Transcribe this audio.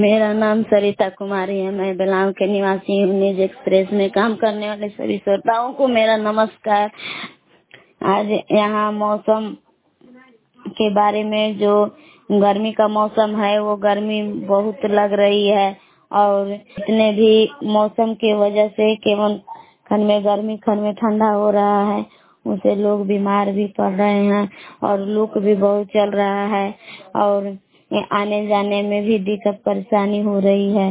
मेरा नाम सरिता कुमारी है। मैं बेलांग के निवासी हूँ। न्यूज एक्सप्रेस में काम करने वाले सभी श्रोताओं को मेरा नमस्कार। आज यहाँ मौसम के बारे में, जो गर्मी का मौसम है वो गर्मी बहुत लग रही है और इतने भी मौसम की वजह से केवल खन में गर्मी खन में ठंडा हो रहा है, उसे लोग बीमार भी पड़ रहे हैं और लू भी बहुत चल रहा है और आने जाने में भी दिक्कत परेशानी हो रही है।